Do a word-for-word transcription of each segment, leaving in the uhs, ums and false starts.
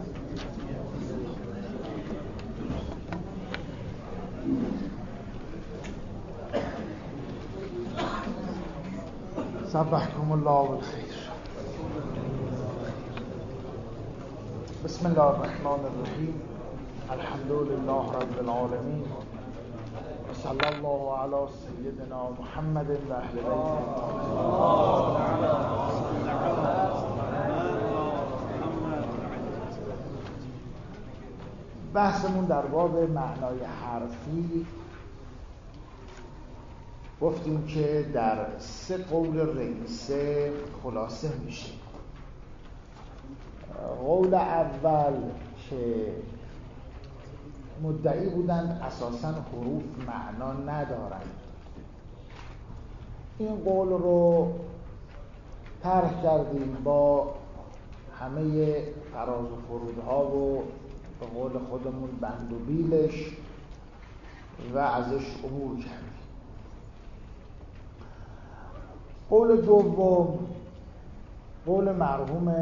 صبحكم الله بالخير. بسم الله الرحمن الرحیم. الحمد لله رب العالمین و صلی الله علی سیدنا محمد و اهل بیته. بحثمون در باب معنای حرفی گفتیم که در سه قول رئیسه خلاصه میشه. قول اول که مدعی بودند اساساً حروف معنا ندارند، این قول رو طرح کردیم با همه فراز و فرودها و به قول خودمون بند و بیلش و ازش عبور کردیم. قول دوم قول مرحوم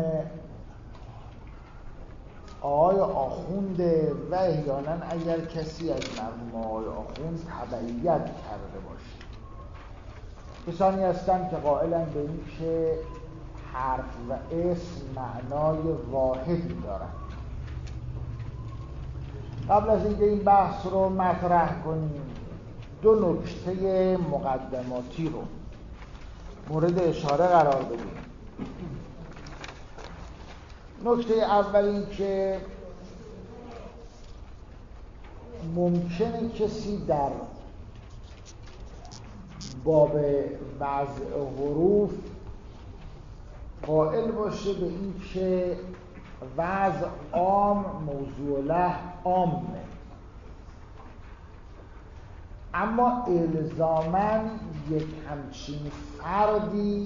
آقای آخونده و احیانا اگر کسی از مرحوم آقای آخوند تبعیت کرده باشه. کسانی هستند که قائلن به این که حرف و اسم معنای واحدی دارند. قبل از اینکه این بحث رو مطرح کنیم دو نکته مقدماتی رو مورد اشاره قرار بدیم. نکته اول این که ممکنه کسی در باب وضع حروف قائل باشه به این که وضع عام موضوع له عامه، اما الزاماً یک همچین فردی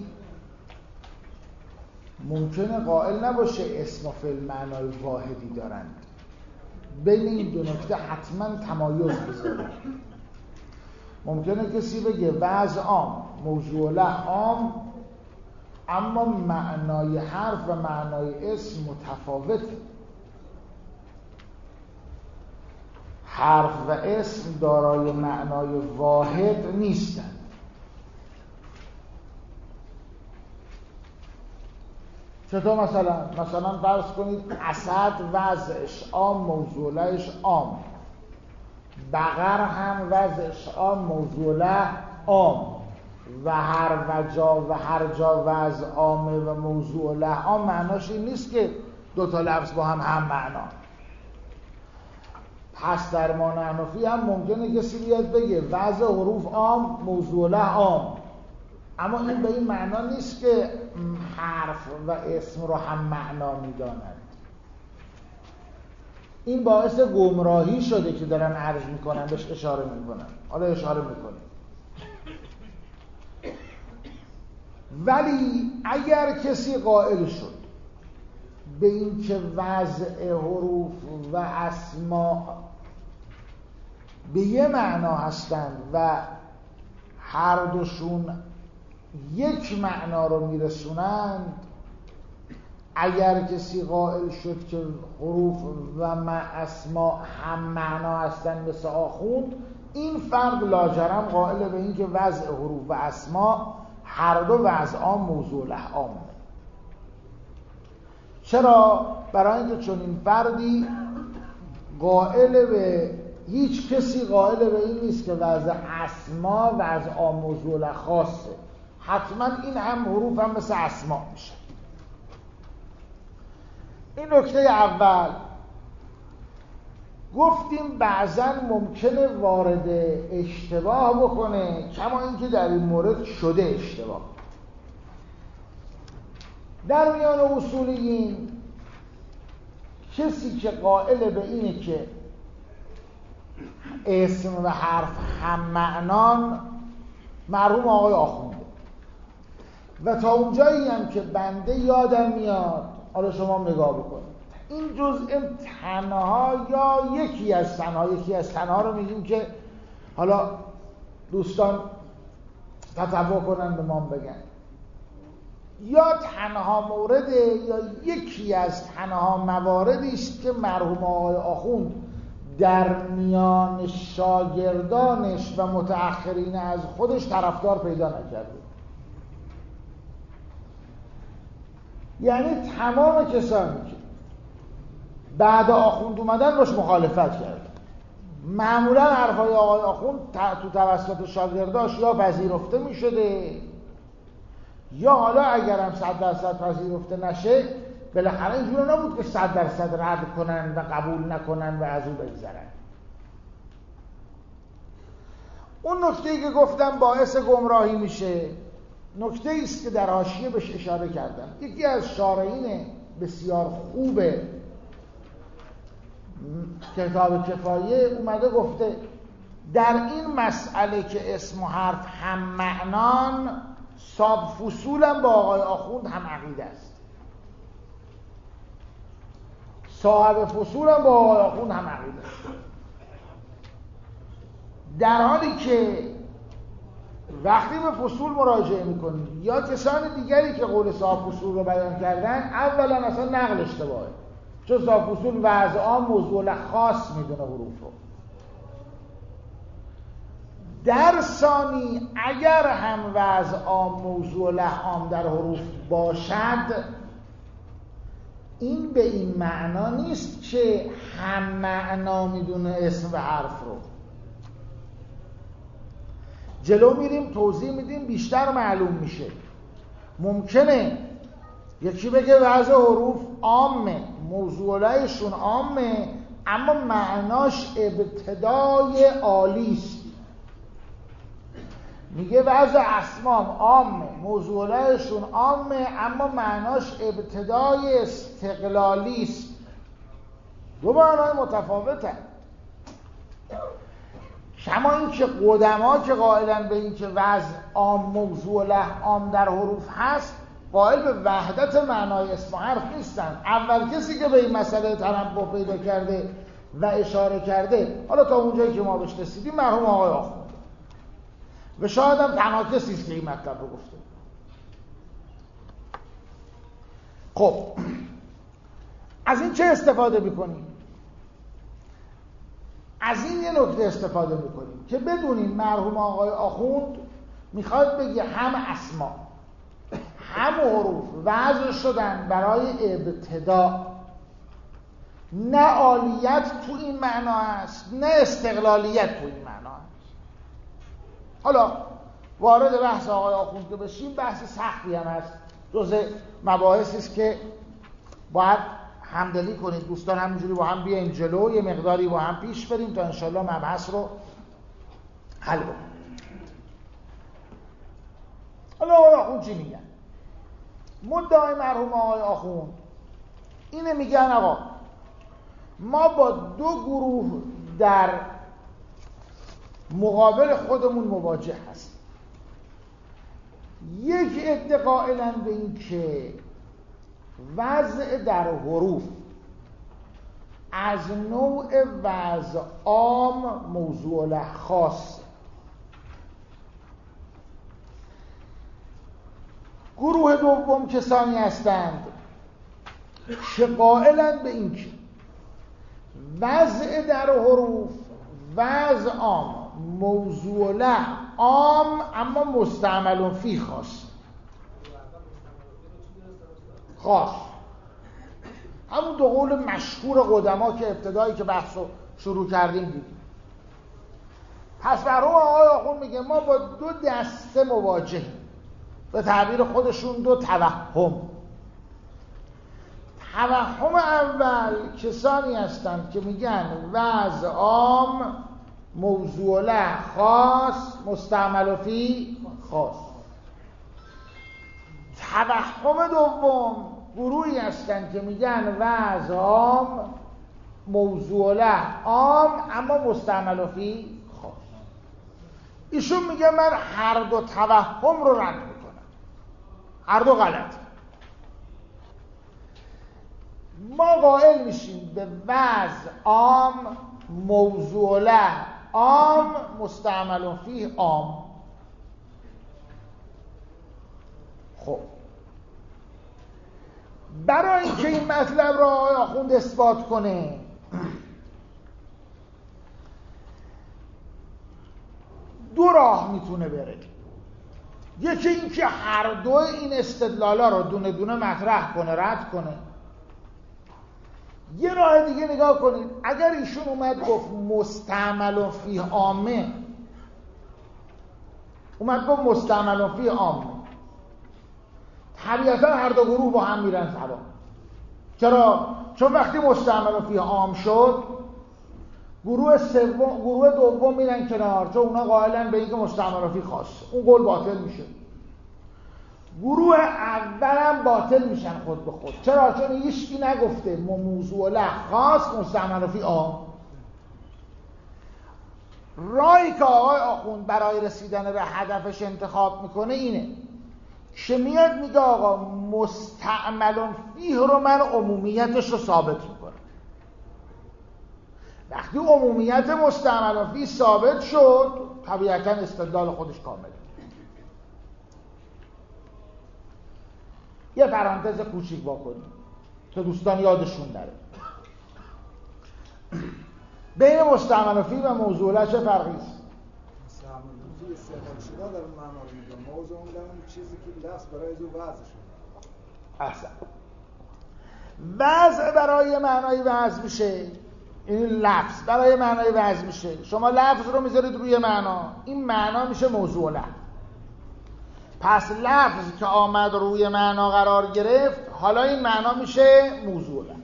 ممکنه قائل نباشه اسم و فعل معنای واحدی دارند. بین این دو نکته حتما تمایز بذاره. ممکنه کسی بگه وضع عام موضوع له عام، اما معنای حرف و معنای اسم متفاوته. حرف و اسم دارای معنای واحد نیستند. چطور مثلا؟ مثلا فرض کنید اسد وضعش عام موضوع لهش عام، بقر هم وضعش عام موضوع له عام، و هر وجا و هر جا وضع عامه و موضوع له عام معناش این نیست که دو تا لفظ با هم هم معنا. پس در معنی هم ممکنه کسی بیاد بگه وضع حروف عام موضوع له عام، اما این به این معنا نیست که حرف و اسم رو هم معنا میدانند. این باعث گمراهی شده که دارن عرض میکنن، بهش اشاره میکنن. حالا اشاره میکنیم. ولی اگر کسی قائل شد به این که وضع حروف و اسما به یه معنا هستند و هر دوشون یک معنا رو میرسونند، اگر کسی قائل شد که حروف و اسما هم معنا هستند مثل آخوند، این فرد لاجرم قائل به این که وضع حروف و اسما هر دو وضع عام موضوع له عامه. چرا؟ برای اینکه چون این فردی قائل به هیچ کسی قائل به این نیست که وضع اسما وضع عام موضوع له خاصه، حتما این هم حروف هم مثل اسما میشه. این نکته اول. گفتیم بعضا ممکنه وارد اشتباه بکنه، کما اینکه در این مورد شده اشتباه. در میان اصولیین کسی که قائل به اینه که اسم و حرف هم معنان مرحوم آقای آخونده، و تا اونجایی هم که بنده یادم میاد، حالا شما نگاه بکنید، این جزء تنها یا یکی از تنها یکی از تنها رو میگیم که حالا دوستان تطوع کنن به ما بگن. یا تنها مورد یا یکی از تنها مواردی است که مرحوم آقای آخوند در میان شاگردانش و متأخرین از خودش طرفدار پیدا نکرده. یعنی تمام کسانی که بعد آخوند اومدن باش مخالفت کردن. معمولا حرفای آقای آخوند تو توسط شاگرداش یا پذیرفته می شده یا حالا اگرم صد درصد پذیرفته نشه بالاخره اینجوری نبود که صد درصد رد کنن و قبول نکنن و از او بگذرن. اون نکته‌ای که گفتم باعث گمراهی میشه نکته‌ای است که در حاشیه بهش اشاره کردم. یکی از شارحین بسیار خوب کتاب کفایه اومده گفته در این مسئله که اسم و حرف هم معنان، صاحب فصولم با آقای آخوند هم عقیده است. صاحب فصولم با آقای آخوند هم عقیده است، در حالی که وقتی به فصول مراجعه میکنید یا کسان دیگری که قول صاحب فصول رو بیان کردن، اولا اصلا نقل اشتباهه، چون صاحب فصول وضع عام موضوع خاص میدونه حروف رو. در ثانی اگر هم وضع عام موضوع لحام در حروف باشد، این به این معنا نیست که هم معنا میدونه اسم و حرف رو. جلو میریم توضیح میدیم بیشتر معلوم میشه. ممکنه یکی بگه وضع حروف عامه، موضوع لحشون عامه، اما معناش ابتدای عالیست. میگه وضع اسمام عامه، موضوع لحشون عامه، اما معناش ابتدای استقلالیست. دو معنای متفاوته. کما این که قدما که قائلن به این که وضع عام موضوع له عام در حروف هست، قائل به وحدت معنای اسم و حرف نیستن. اول کسی که به این مسئله تنبه پیدا کرده و اشاره کرده، حالا تا اونجایی که ما بهش رسیدیم، مرحوم آقای آخوند و شاید هم تنها کسی است که این مطلب رو گفته. خب از این چه استفاده میکنیم؟ از این یه نکته استفاده میکنیم که بدونیم مرحوم آقای آخوند میخواد بگه هم اسما هم حروف وضع شدن برای ابتدا، نه عالیت تو این معنا است نه استقلالیت تو این معنا است. حالا وارد بحث آقای آخوند که بشیم، بحث سختی هم هست، جزء مباحثی است که باید همدلی کنید دوستان، همینجوری با هم بیایم جلو، یه مقداری با هم پیش بریم تا انشالله مبحث رو حل کنیم. حالا آقای آخوند چی میگن؟ مدعای مرحوم آقای آخوند اینه، میگن آقا ما با دو گروه در مقابل خودمون مواجه هستیم. یک عده قائلن به این که وضع در حروف از نوع وضع عام موضوع له خاص. گروه دوم کسانی هستند که قائلند به این که وضع در حروف وضع عام موضوع له عام اما مستعمل فی خاص. خاص همون دو قول مشهور قدما که ابتدایی که بحث رو شروع کردیم دیدیم. پس مرحوم آقای آخوند میگه ما با دو دسته مواجهیم، به تعبیر خودشون دو توهم. توهم اول کسانی هستند که میگن وضع عام موضوع له خاص مستعمل فی خاص. توهم دوم گروهی هستند که میگن وضع عام موضوع له عام اما مستعمل فی خاص. ایشون میگه من هر دو توهم رو رد میکنم، هر دو غلط. ما قائل میشیم به وضع عام موضوع له عام مستعمل فی عام. خب برای اینکه این مطلب را آقای آخوند اثبات کنه دو راه میتونه بره. یکی این که هر دو این استدلالا رو دونه دونه مطرح کنه، رد کنه. یه راه دیگه نگاه کنید، اگر ایشون اومد گفت مستعمل فیه عامه، اومد گفت مستعمل فیه عامه، طبیعتا هر دو گروه با هم میرن سوا. چرا؟ چون وقتی مستعمل فیه عام شد، گروه سوم گروه دوم میرن کنار، چون اونا قائلن به اینکه مستعمل فیه خاصه، اون قول باطل میشه. گروه اولم باطل میشن خود به خود. چرا؟ چون هیچکی نگفته موضوع له خاص مستعمل فیه عام. راهی که آقای آخوند برای رسیدن به هدفش انتخاب میکنه اینه که میاد میگه آقا مستعمل فیه رو من عمومیتش رو ثابت میکنم. وقتی عمومیت مستعمل فیه ثابت شد، طبیعتا استدلال خودش کامله. یه پرانتز کوچیک واکنیم تا دوستان یادشون نره. بین مستعمل فیه و موضوع له چه فرقی است؟ مستعمل فیه استعمال شده در معنا میگه، موضوع اون چیزی که لفظ برای از وضع شده. احسن. وضع برای معنای وضع میشه، این لفظ برای معنای وضع میشه. شما لفظ رو میذارید روی معنا، این معنا میشه موضوع له. پس لفظ که آمد روی معنا قرار گرفت، حالا این معنا میشه موضوع له.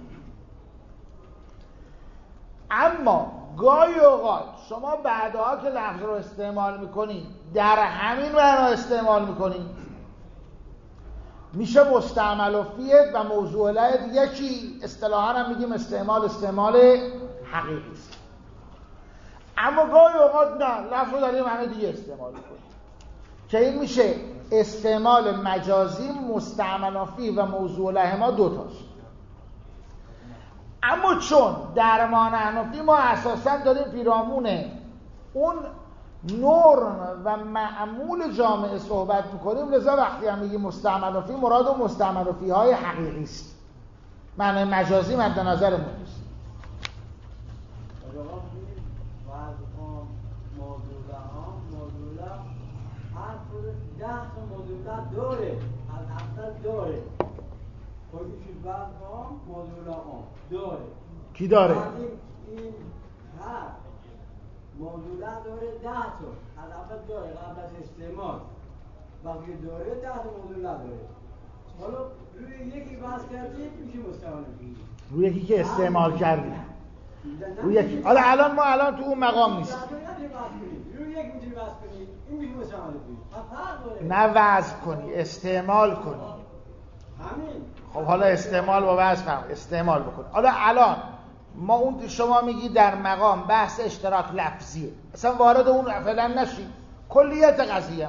اما گاهی اوقات شما بعدها که لفظ رو استعمال میکنید در همین معنا استعمال میکنید، میشه مستعمل فیه و موضوع له دیگه چی؟ اصطلاحاً هم میگیم استعمال استعمال حقیقی است. اما گاهی اوقات نه، لفظ رو در این معنی دیگه استعمال میکنید که این میشه استعمال مجازی مستعمل فیه و موضوع له ما دوتاست. اما چون در ما نحنفی ما اساساً داریم پیرامون اون نرم و معمول جامعه صحبت میکنیم، لذا وقتی هم میگیم مستعمل فیه مراد و مستعمل فیه های حقیقی است، معنی مجازی مد نظر ما نیست. ده تا موضوع داره، از اول داره خودشون بعد هم موضوع هم داره. کی داره؟ این این هر موضوع داره ده تا از اول داره قبل از استعمال، وقتی داره ده تا موضوع داره. حالا روی یکی بحث کردیم میشه مستعمل فیه، روی یکی که استعمال کردیم روی یکی. حالا الان ما الان تو اون مقام نیست. روی یک میتونی بحث کنی، این میشه مستعمل فیه. نه وضع کنی، استعمال کنی. همین. خب حالا استعمال با وضع فرق، استعمال بکن. حالا الان ما اون شما میگی در مقام بحث اشتراک لفظیه، اصلا وارد اون فعلا نشی، کلیت قضیه.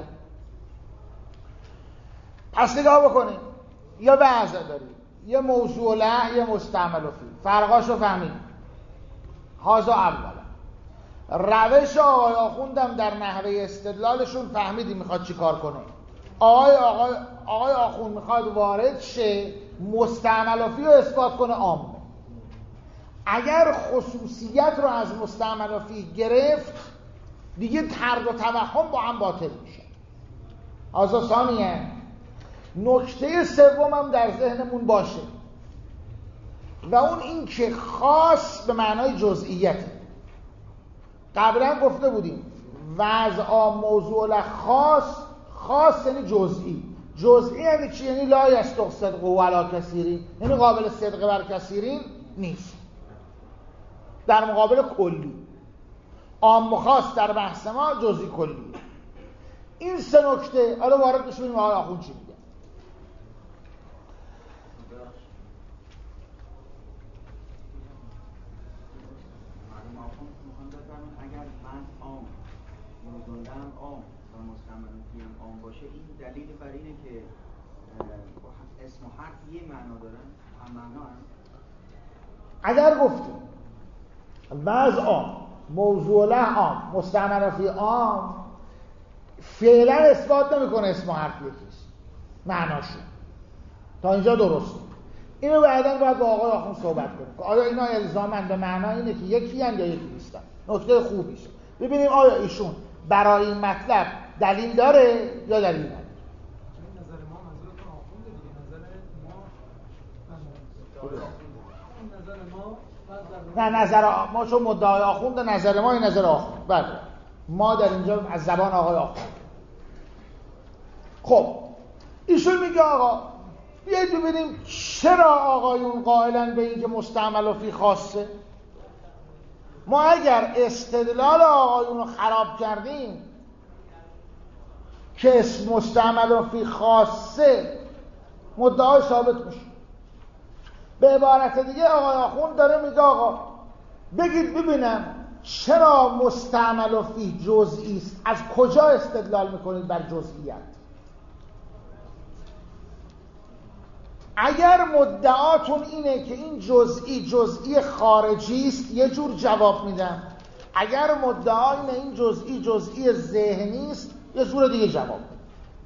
پس نگاه بکنید، یا وضع داریم، یه موضوع له، یه مستعمل فیه. فرقاشو فهمید. هازا اولا. روش آقای آخوندم در نحوه استدلالشون فهمیدیم میخواد چی کار کنه. آقای, آقای, آقای آخوند میخواد وارد شه مستعمل فیه رو اثبات کنه عامه. اگر خصوصیت رو از مستعمل فیه گرفت دیگه طرد و توهم با هم باطل میشه. هازا ثانیه. نکته سوم هم در ذهنمون باشه و اون این که خاص به معنای جزئیته. قبلا گفته بودیم وضع موضوع له خاص، خاص یعنی جزئی. جزئی یعنی چی؟ یعنی لا یصدق صدقه علی کثیرین، یعنی قابل صدقه بر کثیرین نیست، در مقابل کلی. عام و خاص در بحث ما جزئی کلی. این سه نکته حالا وارد بشیم ببینیم آقای آخوند چی میگه. موضوعم عام و مستعمل فیه عام باشه، این دلیل بر اینه که اسم و حرف یه معنا دارن، هم معنا هم. اگر گفتیم وضع عام، موضوع له عام، مستعمل فیه عام، فعلا اثبات نمیکنه اسم و حرف یکیست، معناشون تا اینجا درسته. اینو بعداً باید با آقای آخوند صحبت کنیم که آیا اینا الزاماً به معنای اینه که یکی هستند یا یکی نیستن. نکته خوبیشه. ببینیم آیا ایشون برای این مطلب دلیل داره یا دلیل نداره. نظر ما منظورتون آخونده دیگه، نظر ما نظر ما نه نظر آ... ما چون مدعای آخونده نظر ما این نظر آخوند. بله ما در اینجا از زبان آقای آخوند. خب ایشون میگه آقا بیایید ببینیم چرا آقایون قائلن به اینکه مستعمل فی خاصه. ما اگر استدلال آقایون رو خراب کردیم که اسم مستعمل فی خاصه مدعای ثابت میشه. به عبارت دیگه آقای آخوند داره میگه آقا بگید ببینم چرا مستعمل فی جزئی است، از کجا استدلال میکنید بر جزئیت؟ اگر مدعاتون اینه که این جزئی جزئی خارجی است یه جور جواب میدم، اگر مدعا اینه این جزئی جزئی ذهنی است یه جور دیگه جواب میدم.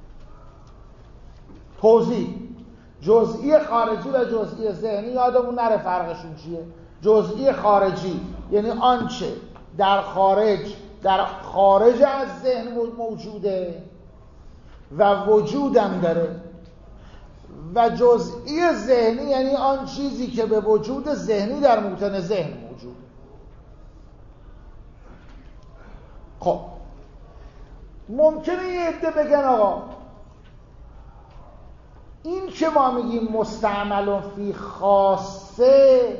توضیح: جزئی خارجی و جزئی ذهنی یادمون نره فرقشون چیه. جزئی خارجی یعنی آنچه در خارج در خارج از ذهن موجوده و وجودم داره، و جزئی ذهنی یعنی آن چیزی که به وجود ذهنی در موطن ذهن موجود. خب ممکنه یه عده بگن آقا این که ما میگیم مستعمل فی خاصه،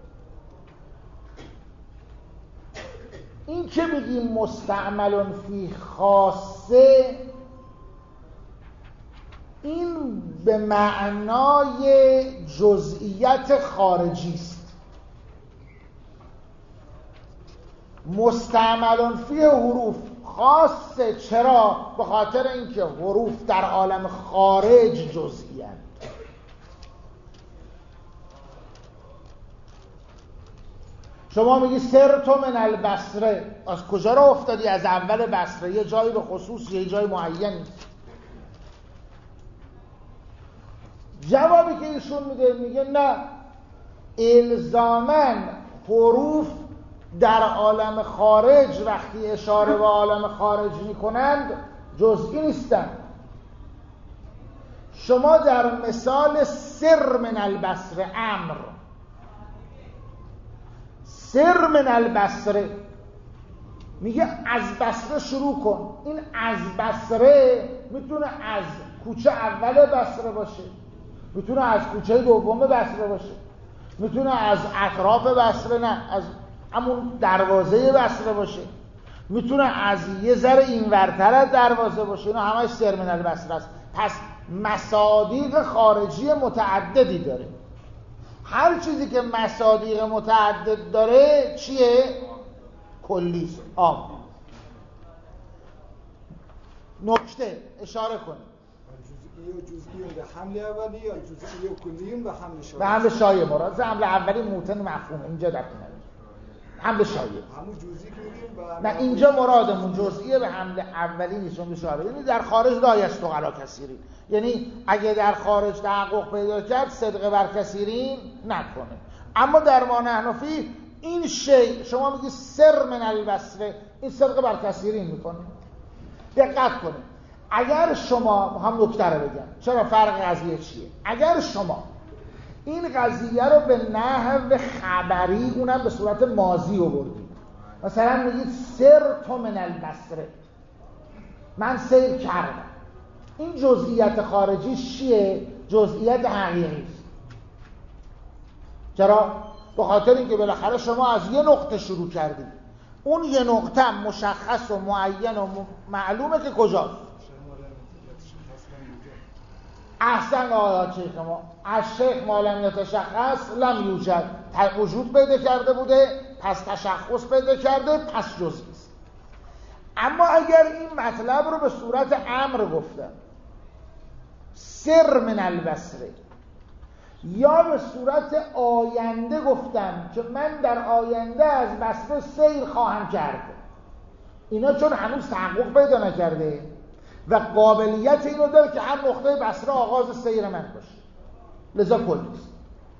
این که میگیم مستعمل فی خاصه این به معنای جزئیت خارجی است. مستعمل فی حروف خاصه چرا؟ به خاطر اینکه حروف در عالم خارج جزئی اند. شما میگی سرتو من البصره، از کجا را افتادی؟ از اول بصره، یه جایی به خصوص یه جای معینی. جوابی که ایشون میده میگه نه، الزاماً حروف در عالم خارج وقتی اشاره به عالم خارج میکنند جزئی نیستند. شما در مثال سر من البصره، امر سر من البصره میگه از بصره شروع کن. این از بصره میتونه از کوچه اول بصره باشه، میتونه از کوچه دوم بصره باشه، میتونه از اطراف بصره، نه از همون دروازه بصره باشه، میتونه از یه ذره اینورتر از دروازه باشه. اینا همش سر من البصره است. پس مصادیق خارجی متعددی داره. هر چیزی که مصادیق متعدد داره چیه؟ کلیست، عام. نکته اشاره کنیم جزئی و جزئی به حمل اولی یا جزئی و کلی به حمل شایع؟ به حمل شایع مراد. حمل اولی موطن مفهوم اینجا در کنار حمل شایع. همون جزئی که میگیم نه اینجا مرادمون جزئی به حمل اولی نیست، به شایع. یعنی در خارج لا یستغلا کثیرین، یعنی اگه در خارج تحقق پیدا کرد صدق بر کثیرین نکنه. اما در ما نحن فی این شی شما میگی سر من البصره، این صدق بر کثیرین میکنه. دقت کنید اگر شما هم نکته رو بگم چرا فرق قضیه چیه. اگر شما این قضیه رو به نحو خبری اونم به صورت ماضی آوردید، مثلا میگید سر تو من البصره، من سیر کردم، این جزئیت خارجی چیه؟ جزئیت حقیقی است. چرا؟ به خاطر اینکه بالاخره شما از یه نقطه شروع کردید، اون یه نقطه مشخص و معین و معلومه که کجاست. احسن آیات شیخ ما از شیخ ما لم یتشخص لم یوجد، وجود پیدا کرده بوده پس تشخص پیدا کرده پس جزئی است. اما اگر این مطلب رو به صورت امر گفتم سر من البصره، یا به صورت آینده گفتم که من در آینده از بصره سیر خواهم کرد، اینا چون هنوز تحقق پیدا نکرده و قابلیت اینو داره که هر نقطه بصره آغاز سیر من باشه، لذا کلیست.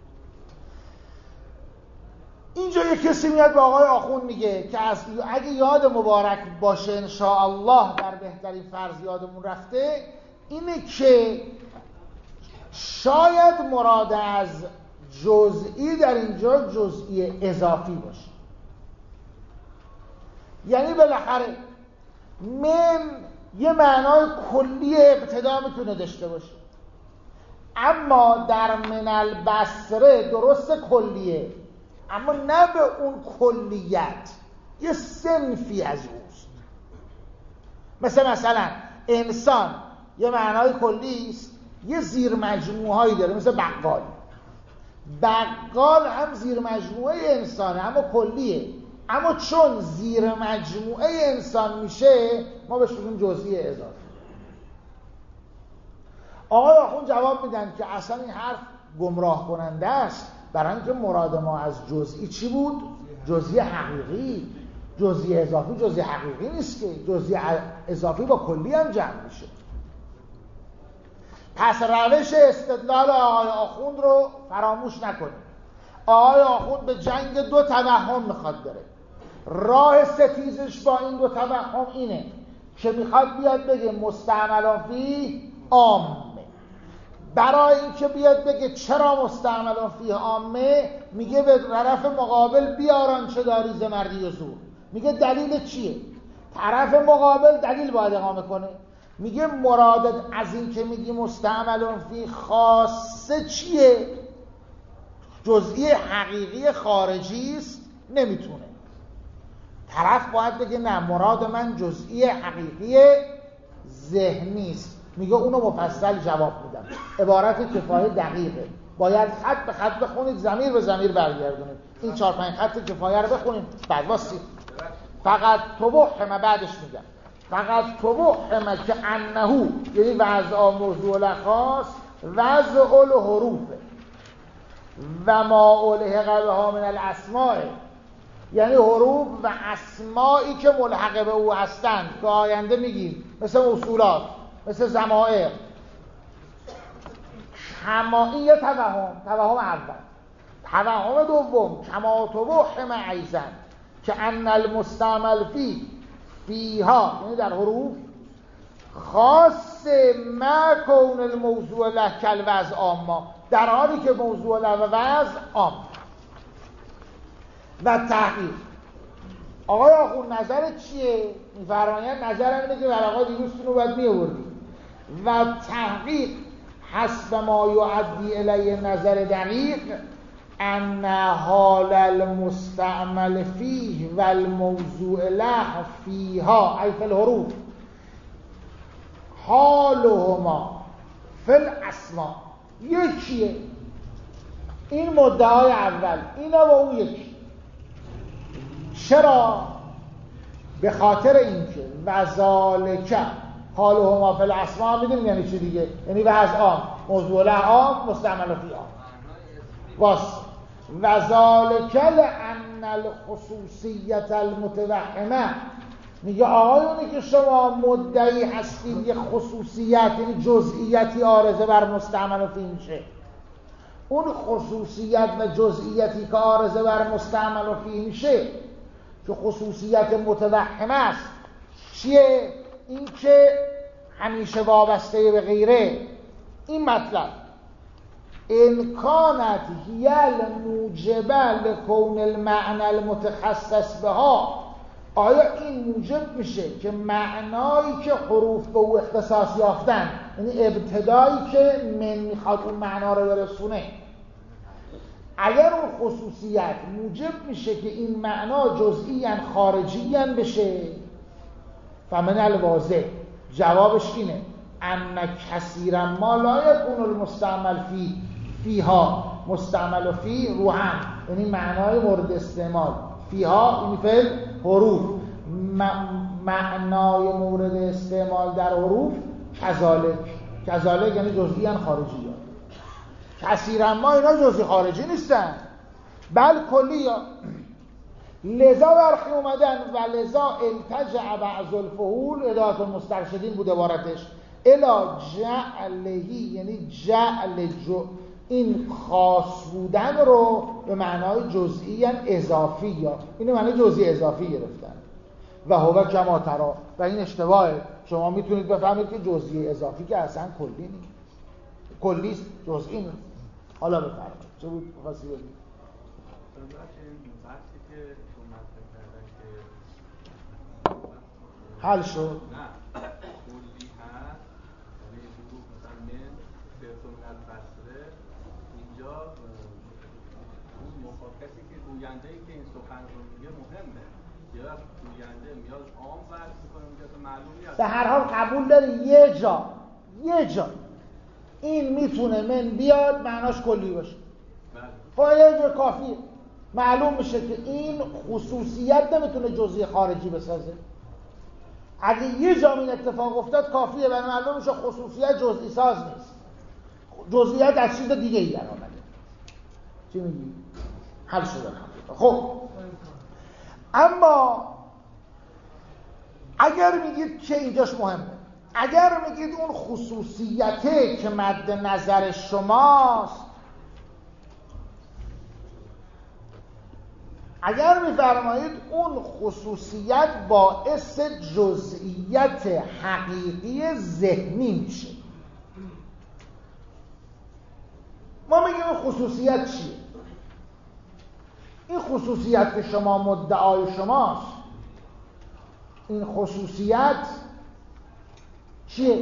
اینجا یک کسی میاد به آقای آخوند میگه که از اگه یاد مبارک باشه انشاءالله در بهترین فرض یادمون رفته، اینه که شاید مراد از جزئی در اینجا جزئی اضافی باشه. یعنی بالاخره من یه معنای کلی ابتدا میتونه داشته باشه، اما در من البصره درست کلیه، اما نه به اون کلیت، یه صنفی از اوست. مثل مثلا انسان یه معنای کلی است، یه زیر مجموعه هایی داره، مثل بقال. بقال هم زیر مجموعه انسانه اما کلیه، اما چون زیر مجموعه انسان میشه ما بهش میگیم جزئی اضافی. آقای آخوند جواب میدن که اصلا این حرف گمراه کننده است، برای اینکه مراد ما از جزئی چی بود؟ جزئی حقیقی. جزئی اضافی جزئی حقیقی نیست که، جزئی اضافی با کلی هم جمع میشه. پس روش استدلال آقای آخوند رو فراموش نکنید. آقای آخوند به جنگ دو توهم میخواد بره. راه ستیزش با این دو توهم اینه که میخواد بیاد بگه مستعمل فی عامه. برای اینکه بیاد بگه چرا مستعمل فی عامه، میگه به طرف مقابل بیاران چه داری ز مردی و زور. میگه دلیل چیه؟ طرف مقابل دلیل باید اقامه کنه. میگه مرادت از این که میگی مستعمل فی خاصه چیه؟ جزئی حقیقی خارجی است؟ نمیتونه. طرف باید بگه نه، مراد من جزئی حقیقی ذهنی است. میگه اونو مفصل جواب میدم. عبارت کفایه دقیقه، باید خط به خط بخونید، ضمیر به ضمیر برگردونید. این چهار پنج خط کفایه رو بخونید بعد واسید. فقط توهم، بعدش میگم فقط توهم که انهو، یعنی وضع موضوع لخاص وضع الحروفه و ما الحق بها من الاسماء، یعنی حروف و اسمایی که ملحق به او هستند که آینده میگیم، مثل اصولات، مثل ضمائر. کما این یه توهم، توهم اول. توهم دوم کما توهم ایضا که ان المستعمل فی فیها، یعنی در حروف، خاص ما کون الموضوع له کالوضع عاما، در حالی که موضوع له و وضع عام. و تحقیق آقای آخوند نظرت چیه؟ میفرمایند نظرم اینه که در آقای دیروستون رو باید می‌آوردیم. و تحقیق حسب ما یعدی الیه نظر دقیق ان حال المستعمل فیه و الموضوع له فیها ای فی الحروف حالهما فی الاسماء یکیه. این مدعای اول، اینا با اون یکی. چرا؟ به خاطر اینکه وذالک حالهما فی الاسماء، میدونیم یعنی چی دیگه؟ یعنی وضع عام، موضوع له عام، مستعمل فی عام. واس وذالک لان الخصوصیت المتوهمه، میگه آقایونی که شما مدعی هستید یه خصوصیت، یعنی جزئیاتی عارضه بر مستعمل فی میشه. اون خصوصیت و جزئیاتی که عارضه بر مستعمل فی میشه که خصوصیت متوهمه است، چیه؟ این که همیشه وابسته به غیره. این مطلب امکانت هی الموجبه لکون المعنى المتخصص بها، آیا این موجب میشه که معنایی که حروف به او اختصاص یافتن، یعنی ابتدایی که من میخواد اون معنا رو برسونه، اگر اون خصوصیت موجب میشه که این معنا جزئیاً خارجیاً بشه، فمن الواضح جوابش اینه ان کثیرا ما لا یکون المستعمل فی فیها مستعمل فی روحن، یعنی معنای مورد استعمال فیها این فعل حروف، معنای مورد استعمال در حروف کذالک، کذالک یعنی جزئیاً خارجی ها. کثیرا ما اینا جزئی خارجی نیستن بل کلی ها. لذا برخی اومدن و لذا التجع بعض الفهول، ادعات المسترشدین بود عبارتش، الا جعلهی، یعنی جعل جو این خاص بودن رو به معنای جزئی اضافی یا اینو معنای جزئی اضافی گرفتن و هو کما تری و این اشتباهه. شما میتونید بفهمید که جزئی اضافی که اصلا کلی نیست، کلی است، جزئی نیست. حالا بفرمایید چه بود خاصی بگید؟ بحثی که شما مطرح کردن که حل شد؟ نه کلی هست، یعنی حروف مثلا من فرسون از بسره اینجا اون مخاطبی که گوینده‌ای که این سخن رو میگه مهمه، یا گوینده میاد عام فرض میکنه میگه تو معلوم نیست. به هر حال قبول داری یه جا یه جا این میتونه من بیاد معناش کلی باشه. بله. یه جا کافیه. معلوم میشه که این خصوصیت نمیتونه جزئی خارجی بسازه. اگه یه جا این اتفاق افتاد کافیه، برای معلوم میشه خصوصیت جزئی ساز نیست، جزئیات از چیز دیگه ای در آمده. چی میگی؟ حل شده. خب اما اگر میگید که اینجاش مهمه، اگر میگید اون خصوصیته که مد نظر شماست، اگر میفرمایید اون خصوصیت باعث جزئیت حقیقی ذهنی میشه، ما میگیم اون خصوصیت چیه؟ این خصوصیت که شما مدعای شماست، این خصوصیت چیه؟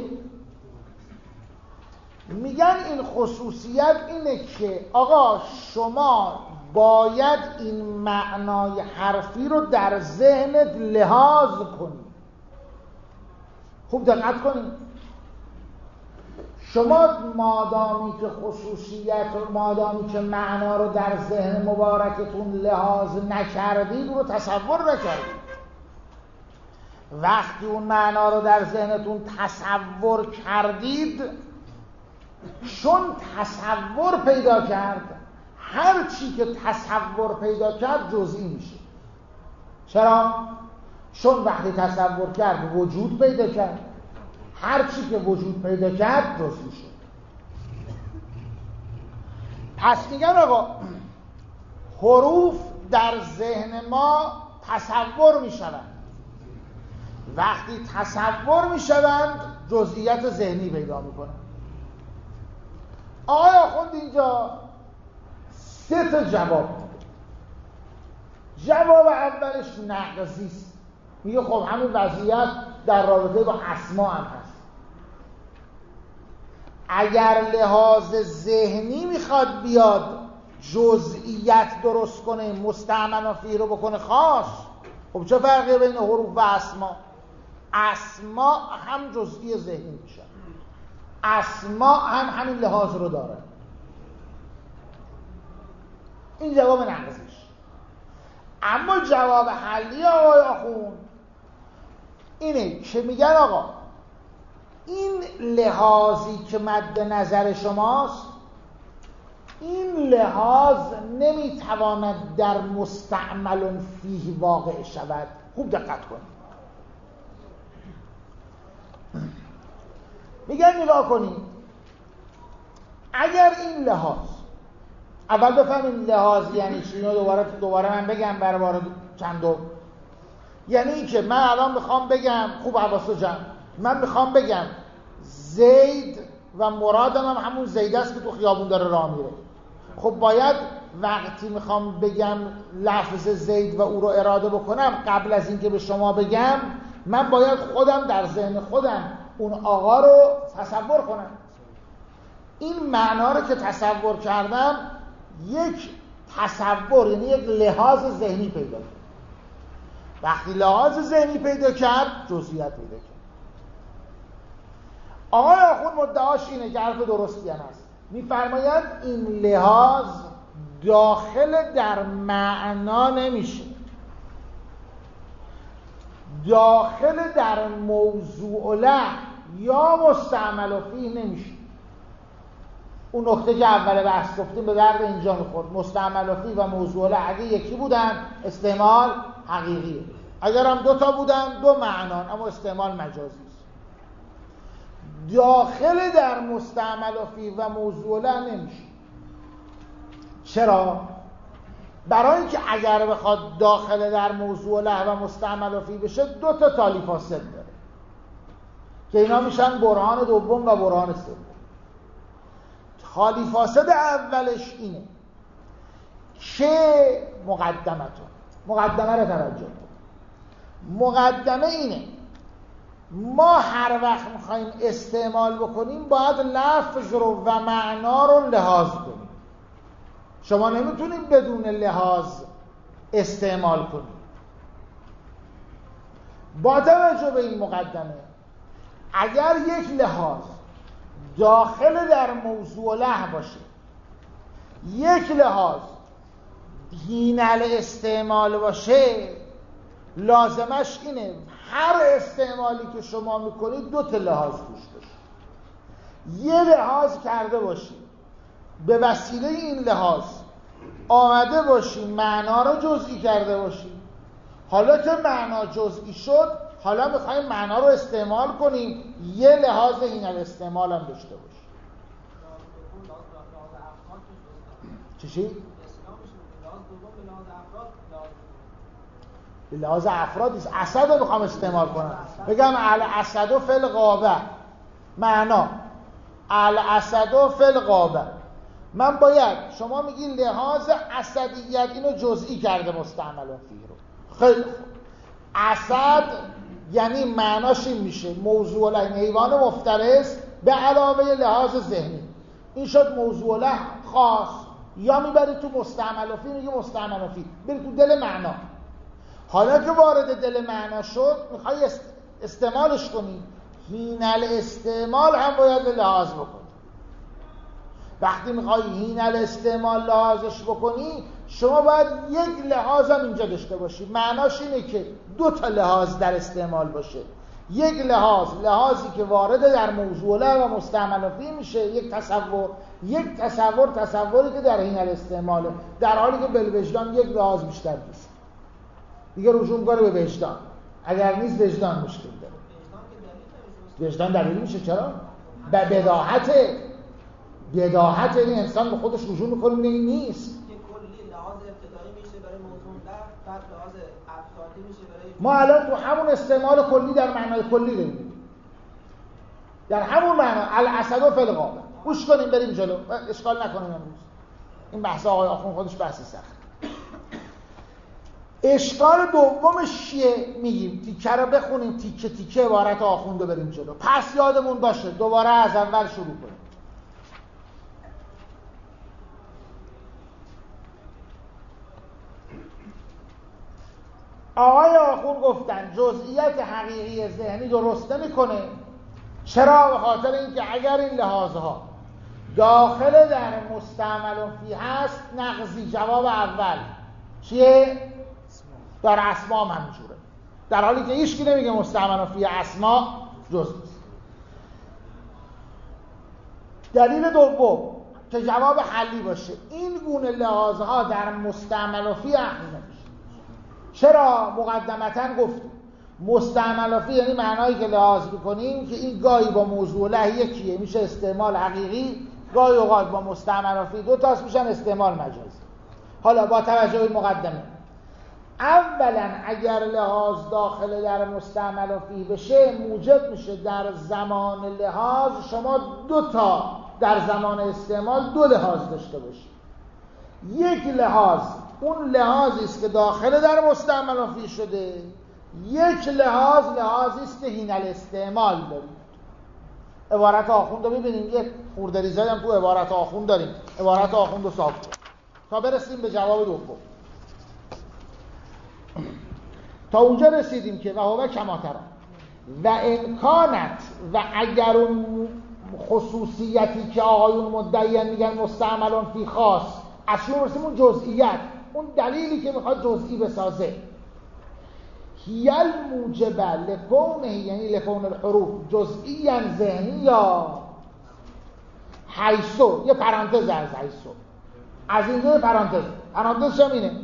میگن این خصوصیت اینه که آقا شما باید این معنای حرفی رو در ذهنت لحاظ کنی. خوب دقت کنید، شما مادامی که خصوصیت و مادامی که معنا رو در ذهن مبارکتون لحاظ نکردید رو تصور نکردید. وقتی اون معنا رو در ذهنتون تصور کردید، چون تصور پیدا کرد، هر چی که تصور پیدا کرد جزئی میشه. چرا؟ چون وقتی تصور کرد وجود پیدا کرد، هر چی که وجود پیدا کرد جزئی شد. پس میگن آقا حروف در ذهن ما تصور میشوند، وقتی تصور میشوند جزئیات ذهنی پیدا میکنند. آقای آخوند اینجا سه تا جواب میده. جواب اولش نقضی است، میگه خب همین وضعیت در رابطه با اسما هم هست. اگر لحاظ ذهنی میخواد بیاد جزئیت درست کنه، مستعمل و فیه رو بکنه خاص، خب چه فرقی بین حروف و اسما؟ اسما هم جزئی ذهنی میشه، اسما هم همین لحاظ رو داره. این جواب نقضیش. اما جواب حلی آقای آخوند اینه که میگن آقا این لحاظی که مد نظر شماست، این لحاظ نمیتواند در مستعمل فیه واقع شود. خوب دقت کنید. میگن نگاه کنید، اگر این لحاظ، اول بفهمیم لحاظ یعنی چی، اینو دوباره دوباره من بگم برای بار چندم. یعنی این که من الان میخوام بگم، خوب حواستو جمع، من میخوام بگم زید و مرادم هم همون زید است که تو خیابون داره راه میره. خب باید وقتی میخوام بگم لفظ زید و او رو اراده بکنم، قبل از اینکه به شما بگم، من باید خودم در ذهن خودم اون آقا رو تصور کنم. این معنا رو که تصور کردم، یک تصور یعنی یک لحاظ ذهنی پیدا کرد. وقتی لحاظ ذهنی پیدا کرد، جزئیات پیدا کرد. آقای آخوند مدعاش اینه که حرف درستی هم هست. میفرماید این لحاظ داخل در معنا نمیشه، داخل در موضوع له یا مستعمل و فیه نمیشه. اون نکته که اول بحث گفتیم به درد اینجا میخورد. مستعمل و فیه و موضوع له اگه یکی بودن استعمال حقیقیه، اگر هم دو تا بودن دو معنان، اما استعمال مجازی است. داخل در مستعمل و فیه و موضوع له نمیشه. چرا؟ برای اینکه اگر بخواد داخل در موضوع له و مستعمل فی بشه دو تا تالی فاسد داره که اینا میشن برهان دوم و برهان سوم. تالی فاسد اولش اینه که مقدمتون مقدمه رو توجه کن. مقدمه اینه ما هر وقت میخوایم استعمال بکنیم باید لفظ رو و معنا رو لحاظ کنیم. شما نمیتونید بدون لحاظ استعمال کنید. با توجه به این مقدمه اگر یک لحاظ داخل در موضوع له باشه، یک لحاظ هینل استعمال باشه، لازمش اینه هر استعمالی که شما میکنید دو تا لحاظ توش باشه. یه لحاظ کرده باشید به وسیله این لحاظ آمده باشیم معنا رو جزئی کرده باشیم، حالا که معنا جزئی شد حالا میخوایم معنا رو استعمال کنیم، یه لحاظ هینل استعمال هم داشته باشیم. چی؟ به لحاظ افراد نیست، اسد رو میخوام استعمال کنم بگم الاسد و فل غابه معنا الاسد و فل غابه، من باید شما میگی لحاظ اسدیت اینو جزئی کرده مستعمل فیه رو. خیلی خوب، اسد یعنی معناش این میشه موضوع له حیوان مفترس به علاوه لحاظ ذهنی. این شد موضوع له خاص، یا میبری تو مستعمل فیه میگی مستعمل فیه بری تو دل معنا. حالا که وارد دل معنا شد میخوای استعمالش کنی، هینل استعمال هم باید لحاظ بکنی. وقتی میخوای هینل استعمال لحاظش بکنی شما باید یک لحاظ هم اینجا داشته باشی. معناش اینه که دو تا لحاظ در استعمال باشه. یک لحاظ لحاظی که وارد در موضوع له و مستعمل فیه میشه، یک تصور یک تصور تصوری که در هینل استعماله، در حالی که بالوجدان یک لحاظ بیشتر نیست دیگه، رجوع میکنه به وجدان. اگر نیست وجدان مشکل داره. وجدان دلیل میشه. چرا؟ به بداهت بداهت یعنی انسان به خودش رجوع میکنه میگه این نیست. که کلی لحاظ ابتدایی میشه برای موضوع له، بعد لحاظ افرادی میشه برای ما الان تو همون استعمال کلی در معنای کلی داریم، در همون معنا الاسد و فل غابه. گوش کنیم بریم جلو، اشکال نکنیم امروز این بحث آقای آخوند خودش بحث سخت. اشکال دومش چیه؟ میگیم تیکه رو بخونیم، تیکه تیکه عبارت آخوند رو بریم جلو، پس یادمون باشه دوباره از اول شروع کنیم. آقای آخوند گفتن جزئیات حقیقی ذهنی درست نمی‌کنه. چرا؟ به خاطر اینکه اگر این لحاظها داخل در مستعمل فیه هست نقضی. جواب اول چیه؟ در اسما منجوره، در حالی که هیچکی نمیگه مستعمل فیه اسما جز نیست. دلیل دوم که جواب حلی باشه، این گونه لحاظها در مستعمل فیه اخذ نمیشه. چرا؟ مقدمتا گفتیم مستعمل فیه یعنی معنایی که لحاظ میکنیم که این گاهی با موضوع له یکیه میشه استعمال حقیقی، گاهی اوقات با مستعمل فیه دو تاست میشن استعمال مجازی. حالا با توجه به مقدمه، اولا اگر لحاظ داخل در مستعمل فیه بشه موجب میشه در زمان لحاظ شما دو تا در زمان استعمال دو لحاظ داشته باشید. یک لحاظ اون لحاظی است که داخل در مستعمل فیه شده، یک لحاظ لحاظی است که هینل استعمال داریم. عبارت آخوند رو ببینیم، یک خورده ریزایی هم تو عبارت آخوند داریم، عبارت آخوند رو صاف کنیم تا برسیم به جواب دوم. تا اونجا رسیدیم که و هو کما ترى و امکانت و اگر اون خصوصیتی که آقایون مدعیان میگن مستعمل فی خاص از شون رسیم اون جزئیت، اون دلیلی که میخواد جزئی بسازه، هیل موجب لکونه یعنی لکون الحروف جزئیاً ذهنی یا حیثو، یه پرانتز از حیثو، از اینجا پرانتز پرانتز هم اینه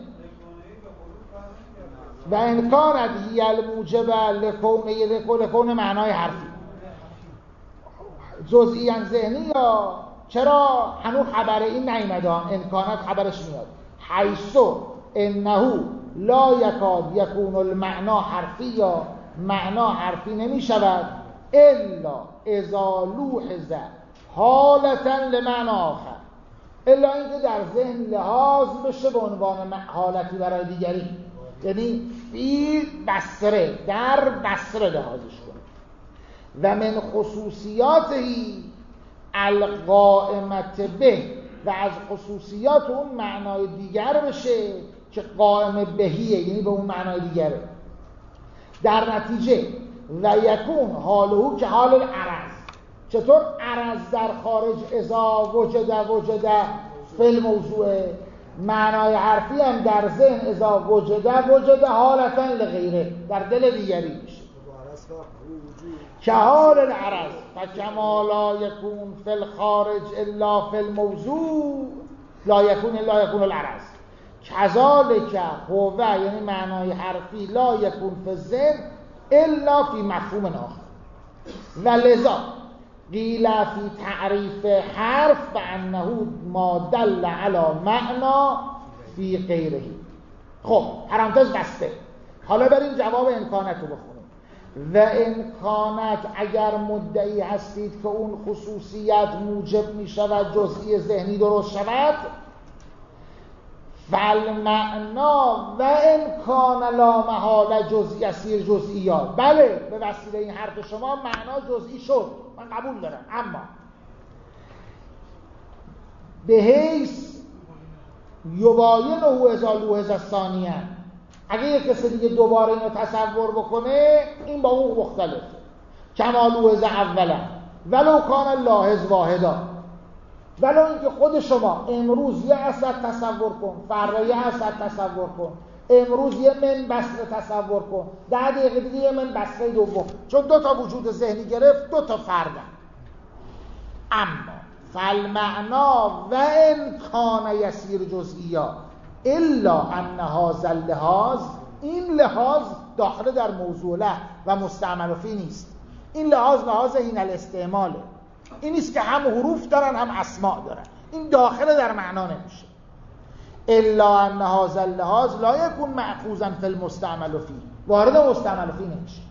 و امکانت هیل موجب لکونه لکون معنای حرفی جزئیاً ذهنی یا چرا هنوز خبر این نیامده؟ امکانات خبرش میاد. حیثو انه لا یکاد یکون المعنا حرفی، یا معنا حرفی نمی شود الا اذا لوحظ حالتا لمعنی آخر، الا اینکه در ذهن لحاظ بشه به عنوان حالتی برای دیگری، یعنی فی بصره، در بصره لحاظش کنه. و من خصوصیاتی القائمت به، و از خصوصیات اون معنای دیگر بشه که قائم بهیه، یعنی به اون معنای دیگره. در نتیجه و یکون حالهو که حال العرض. چطور عرض در خارج اذا وجد وجد فی الموضوع، معنای حرفی هم در ذهن اذا وجد وجد حالتا لغیره، در دل دیگری میشه که حال العرض فکما لا یکون فی الخارج الا فی الموضوع لا یکون الا یکون العرض کذالک هو، یعنی معنای حرفی لا یکون فی الذهن الا فی مفهوم آخر. و لذا قیل فی تعریف حرف بانه ما دل علی معنا فی غیره. خب پرانتز بسته. حالا بریم جواب امکانات رو بخونیم. و امکانات اگر مدعی هستید که اون خصوصیت موجب می شود جزئی ذهنی درست شود، فالمعنا و امکان لا محاله جزئی اسیر جزئیات. بله به وسیله این حرف شما معنا جزئی شد، من قبول دارم، اما به حیث یباینه اذا لوحظ ثانیاً، اگه یک کسی دیگه دوباره اینو تصور بکنه این با اون مختلفه. کما لوحظ اولا ولو کان لاحظ واحدا، ولو اینکه خود شما امروز یه اسد تصور کن، فردا یه اسد تصور کن، امروز یه من بصره تصور کن، ده دقیقه دیگه یه من بصره دوم، چون دو تا وجود ذهنی گرفت، دو تا فردن. اما فالمعنا و امکان یسیر جزئیات الا ان هذا اللحاظ، این لحاظ داخل در موضوع له و مستعمل فی نیست. این لحاظ لحاظ این الاستعماله، این نیست که هم حروف دارن هم اسماء دارن، این داخل در معنا نمیشه. الا ان هذا اللحاظ لا یکون مأخوذا فی المستعمل فی، وارد مستعمل فی نمیشه.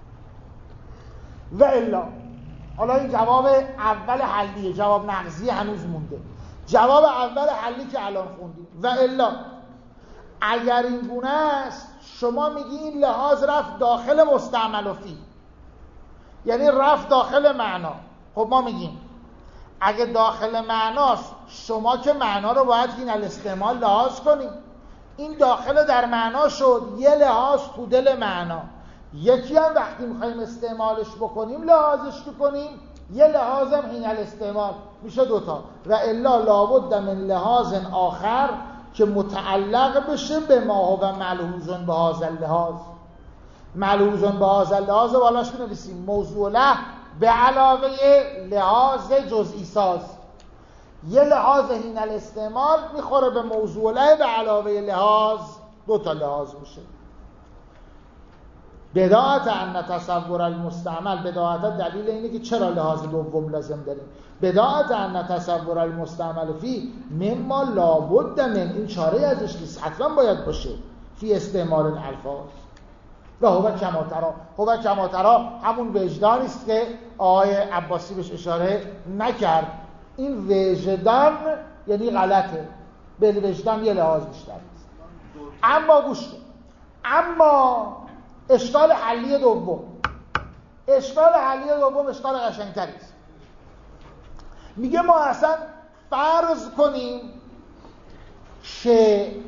و الا، حالا این جواب اول حلیه، جواب نقضی هنوز مونده. جواب اول حلی که الان خوندیم، و الا اگر این گونه است شما میگی این لحاظ رفت داخل مستعمل فی، یعنی رفت داخل معنا. خب ما میگیم اگه داخل معناست شما که معنا رو باید این الاستعمال لحاظ کنیم، این داخل در معنا شد، یه لحاظ تو دل معنا، یکی هم وقتی میخوایم استعمالش بکنیم لحاظش کنیم، یه لحاظ هم این الاستعمال، میشه دوتا. و الا لابد من لحاظ آخر که متعلق بشه به ما هو ملحوظ به هذا اللحاظ. ملحوظ به هذا اللحاظ بالاش بنویسیم موضوع له به علاوه لحاظ جزئی ساز. یه لحاظ این الاستعمال میخوره به موضوع له به علاوه لحاظ، دو تا لحاظ میشه. بداعت ان تصور المستعمل، بداعت دلیل اینه که چرا لحاظ دوم لازم داریم. بداعت ان تصور المستعمل فی مما لابد من، این چاره ازش نیست، حتما باید باشه فی استعمال الالفاظ. و هو کما ترا، هو کما ترا همون وجدانی است که آقای عباسی بهش اشاره نکرد. این وجدان یعنی غلطه، به وجدان یه لحاظ بیشتر است. اما گوش کن، اما اشکال حلی دوم، اشکال حلی دوم اشکال قشنگتری است. میگه ما اصلا فرض کنیم که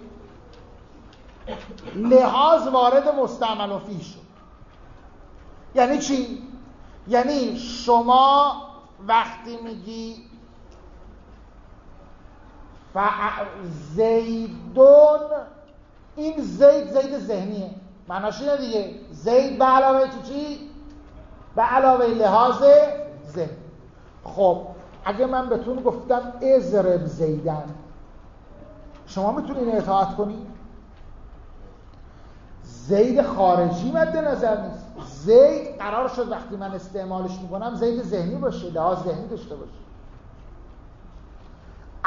لحاظ وارد مستعمل فیه شد. یعنی چی؟ یعنی شما وقتی میگی زیدون، این زید زید ذهنیه، معناش اینه دیگه، زید به علاوه تو چی؟ به علاوه لحاظ ذهن. خب اگه من بهتون گفتم اضرب زیدن، شما میتونین اطاعت کنی؟ زید خارجی مد نظر نیست، زید قرار شد وقتی من استعمالش میکنم زید ذهنی باشه، لحاظ ذهنی داشته باشه.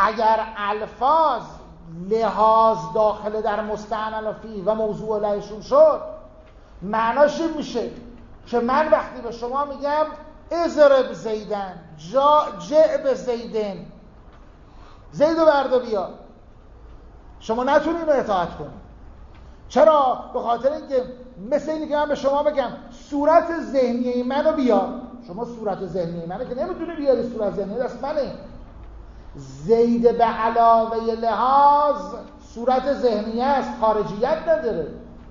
اگر الفاظ لحاظ داخل در مستعمل فیه و موضوع لهشون شد، معناش این میشه که من وقتی به شما میگم اضرب زیدن، جا جع به زیدن، زیدو بردا بیا، شما نتونین رو اطاعت کنید. چرا؟ به خاطر اینکه مثل اینی که من به شما بگم صورت ذهنی منو بیار، شما صورت ذهنی منو که نمیتونی بیاری، صورت ذهنی دست منه. زید به علاوه لحاظ صورت ذهنی است، خارجیت نداره.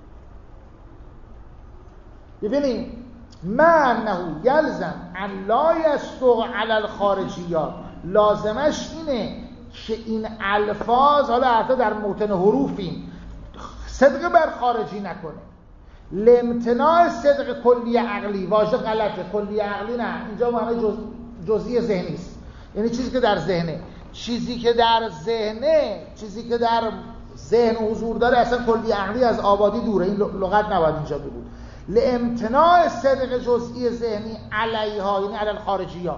ببینید ما انه یلزم ان لا یصدق علی الخارجیات، لازمش اینه که این الفاظ حالا حتی در موطن حروفیم صدق بر خارجی نکنه. لامتناع صدق کلی عقلی، واژه غلطه، کلی عقلی نه، اینجا معنی جز... جزئی ذهنی است، یعنی چیزی که در ذهنه، چیزی که در ذهنه، چیزی که در ذهن حضور داره، اصلا کلی عقلی از آبادی دوره، این لغت نباید اینجا بود. لامتناع صدق جزئی ذهنی علیها، یعنی علی الخارجیات،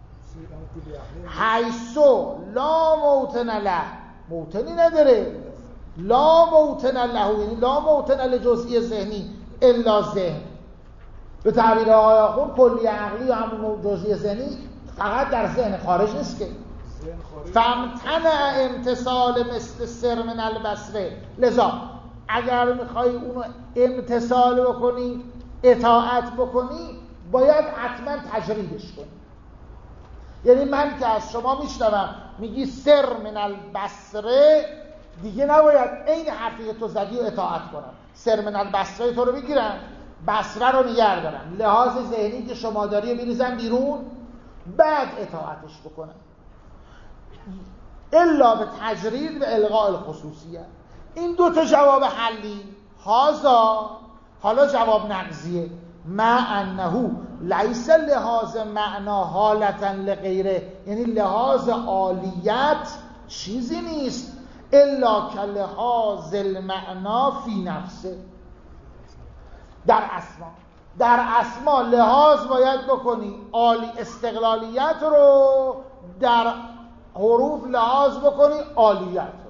حیثو لا موطن له، موطنی نداره، لا موطن له یعنی لا موطن لجزئی ذهنی الا ذهن. به تعبیر آقای آخوند کلی عقلی یا همون جزئی ذهنی فقط در ذهن، خارج نیست که. فامتنع امتصال مثل سر من البصره، لذا اگر میخوای اونو امتصال بکنی، اطاعت بکنی، باید حتما تجریدش کنی. یعنی من که از شما میشنوم میگی سر من البصره، دیگه نباید این حرفی تو زدی و اطاعت کنم. سر من البصره تو رو بگیرم، بصره رو نگه دارم، لحاظ ذهنی که شما داری و بریزم بیرون، بعد اطاعتش بکنم. الا به تجرید و الغاء الخصوصیت. این دو تا جواب حلی هازا، حالا جواب نقضیه. ما انه لیس لحاظ معنا حالتا لغیره، یعنی لحاظ عالیت چیزی نیست الا که لحاظ المعنا فی نفسه. در اسما در اسما لحاظ باید بکنی، عالی استقلالیت رو، در حروف لحاظ بکنی عالیت رو.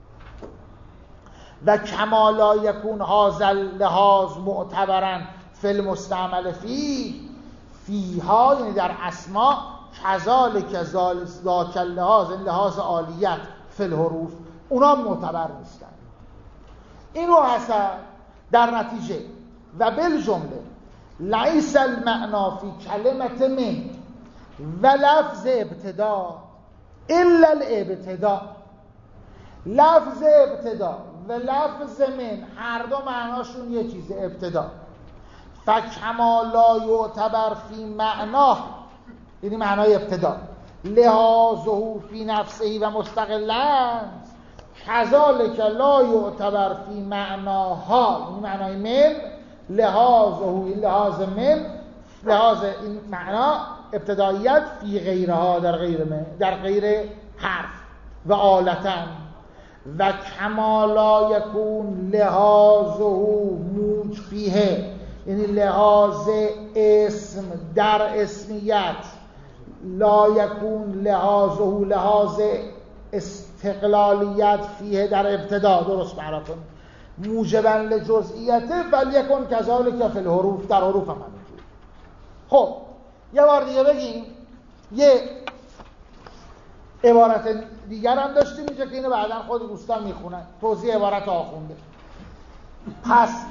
و کما لا یکون هذا لحاظ معتبرا فی المستعمل فیه، فیها یعنی در اسما، کذالک ذاک اللحاظ، این لحاظ عالیت فی الحروف، اونا معتبر نیستن. اینو حسن در نتیجه و بالجمله لیس المعنا فی کلمت من و لفظ ابتدا الا الابتدا. لفظ ابتدا و لفظ من هر دو معناشون یه چیزه، ابتدا. فکما لا یعتبر فی معناه، یعنی معنای ابتدا، لحاظه فی نفسه و مستقلا، کذالک لا یعتبر فی معناها، یعنی معنای من، لحاظه لحاظ من، لحاظ این معنا ابتداییت فی غیرها، در غیر من، در غیر حرف و آلتا. و کما لا یکون لحاظه موج فیه، یعنی لحاظ اسم در اسمیت، لا یکون لحاظه لحاظ استقلالیت فیه در ابتدا، درست معنا کن، موجبا لجزئیته فلیکن کذالک فی الحروف، در حروف هم همینجور. خب یه بار دیگه بگیم، یه عبارت دیگر هم داشتیم اینجا که اینو بعداً خود دوستان میخونن، توضیح عبارت آخونده. پس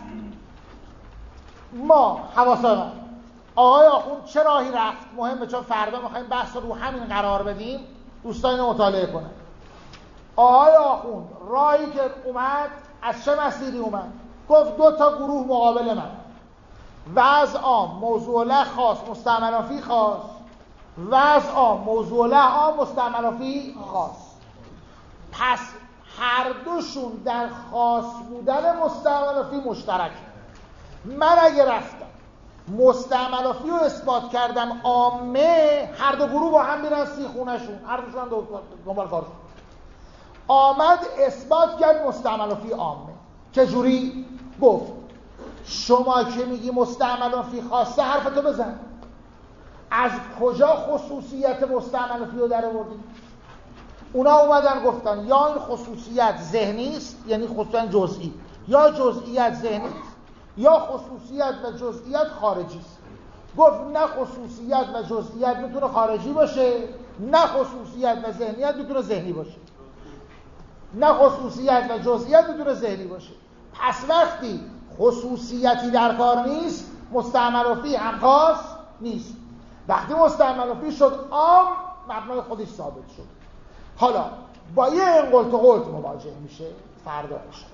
ما حواسا ما آقای آخوند چه راهی رفت مهمه، چون فردا میخوایم بحث رو همین قرار بدیم، دوستان اینو مطالعه کنن. آقای آخوند راهی که اومد از چه مسیری اومد؟ گفت دو تا گروه مقابل من، وضع عام موضوع له خاص مستعمل فی خاص، وضع عام موضوع له عام مستعمل فی خاص. پس هر دوشون در خاص بودن مستعمل فی مشترک. من اگه رفتم مستعمل فی رو اثبات کردم عامه، هر دو گروه با هم میرن سی خونهشون، هر دوشون هم دنبال کارشون. آمد اثبات کرد مستعمل فی عامه. چجوری؟ گفت شما که میگی مستعمل فی خاصه، حرفتو بزن، از کجا خصوصیت مستعمل فی رو در آوردی؟ اونا اومدن گفتن یا این خصوصیت ذهنی است، یعنی خصوصیت جزئی، یا جزئیت ذهنی است، یا خصوصیت و جزئیت خارجی است. گفت نه خصوصیت و جزئیت میتونه خارجی باشه، نه خصوصیت و ذهنیت میتونه ذهنی باشه. نه خصوصیت و جزئیت میتونه ذهنی باشه. پس وقتی خصوصیتی در کار نیست، مستعمل فیه هم خاص نیست. وقتی مستعمل فیه شد عام، مبنای خودش ثابت شد. حالا با یه این قلت و قلت مواجه میشه فردا میشه.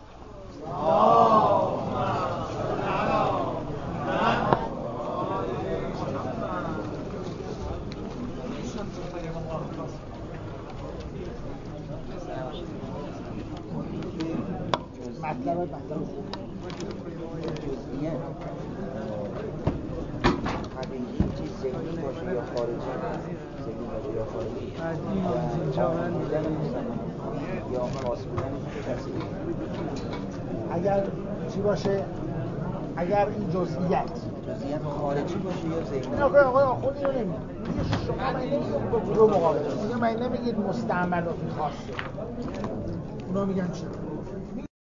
مطلب مطلب جزئیه حقیقی چیز ذهنی باشه یا خارجی، ذهنی باشه یا خارجی، یا خاص بودن کسی. اگر چی باشه؟ اگر این جزئیت جزئیت خارجی باشه یا ذهنی. نه آقای آقای خود اینو نمیگه. میگه شما من نمیگم با گروه مقابله. میگه من نمیگید مستعمل و خاصه. اونا میگن چی؟